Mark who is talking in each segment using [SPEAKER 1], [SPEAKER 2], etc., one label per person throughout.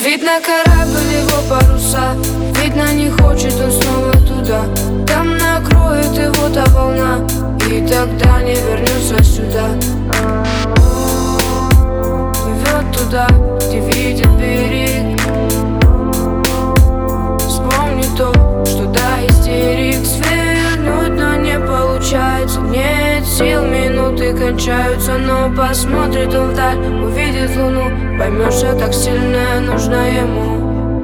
[SPEAKER 1] Видно корабль, его паруса, видно не хочет он снова туда. Там накроет его та волна, и тогда не вернется сюда. Плывет туда, где видит берег. Вспомни то, что до истерик свернуть, но не получается. Нет сил, минуты кончаются, но посмотрит он вдаль, увидит луну, поймешь, что так сильно нужна ему.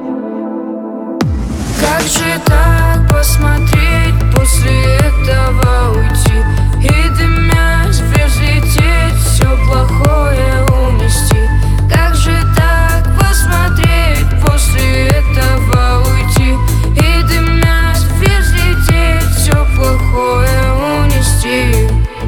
[SPEAKER 1] Как же так посмотреть, после этого уйти и дымясь взлететь, все плохое унести? Как же так посмотреть, после этого уйти и дымясь взлететь, все плохое унести?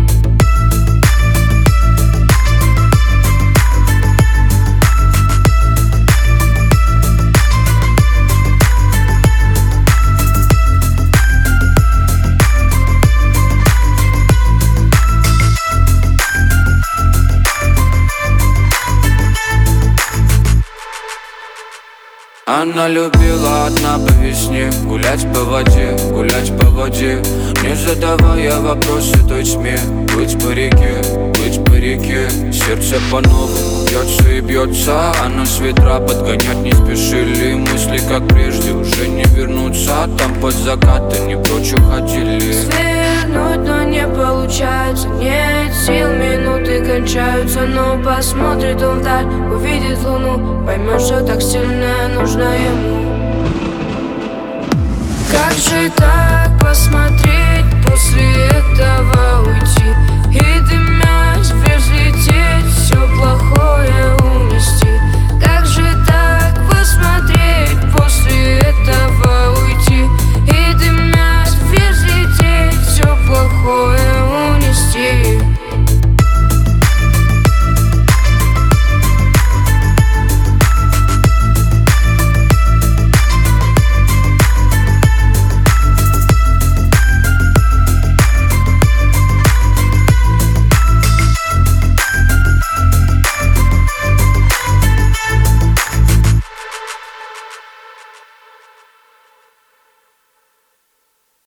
[SPEAKER 2] Она любила одна по весне гулять по воде, гулять по воде, не задавая вопросы той тьме. Плыть по реке, плыть по реке. Сердце по-новому бьется и бьется, а нас ветра подгонять не спешили. Мысли, как прежде, уже не вернутся. Там под закатом не прочь уходили.
[SPEAKER 1] Свернуть, но не получается. Нет сил, минуты кончаются, но посмотрит он вдаль, увидит луну, поймешь, что так сильно нужна ему. Как же так посмотреть, после этого уйти и дымить